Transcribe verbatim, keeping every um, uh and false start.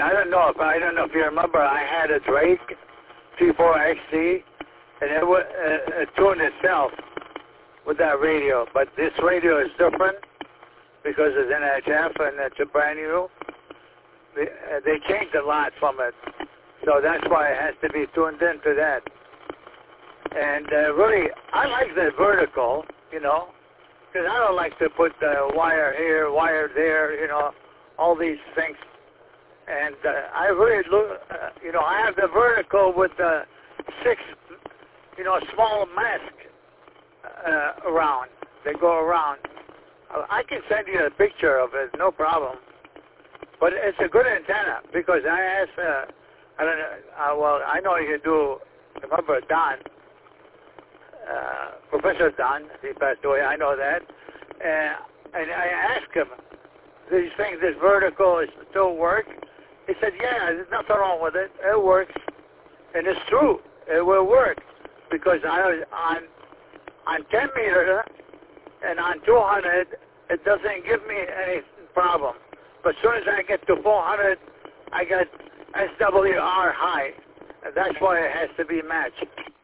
I don't know if I don't know if you remember. I had a Drake T four X T, and it would uh, it tuned itself with that radio. But this radio is different because it's N H F and it's a brand new. They, uh, they changed a lot from it, so that's why it has to be tuned into that. And uh, really, I like the vertical, you know, because I don't like to put the wire here, wire there, you know, all these things. And uh, I really look, uh, you know, I have the vertical with the six, you know, small mask uh, around. They go around. I can send you a picture of it, no problem. But it's a good antenna because I asked, uh, I don't know, uh, well, I know you do, remember Don, uh, Professor Don, he passed away, I know that. Uh, and I asked him, do you think this vertical is still work? He said, yeah, there's nothing wrong with it. It works. And it's true. It will work. Because I was on, on ten meter and on two hundred, it doesn't give me any problem. But as soon as I get to four hundred, I get S W R high. And that's why it has to be matched.